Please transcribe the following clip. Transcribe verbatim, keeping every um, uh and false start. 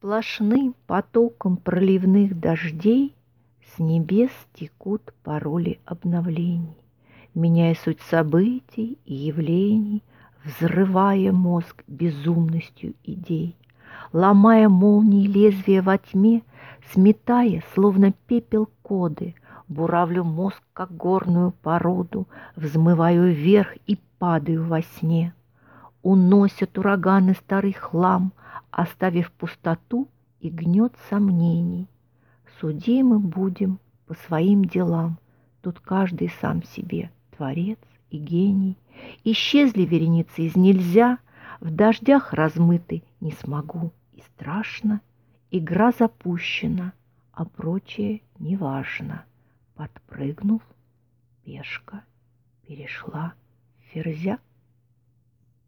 Сплошным потоком проливных дождей с небес текут пароли обновлений, меняя суть событий и явлений, взрывая мозг безумностью идей, ломая молнии лезвия во тьме, сметая, словно пепел коды, буравлю мозг, как горную породу, взмываю вверх и падаю во сне. Уносят ураганы старый хлам, оставив пустоту и гнет сомнений. Судимы будем по своим делам, тут каждый сам себе творец и гений. Исчезли вереницы из нельзя, в дождях размыты не смогу, и страшно, игра запущена, а прочее неважно. Подпрыгнув, пешка перешла в ферзя.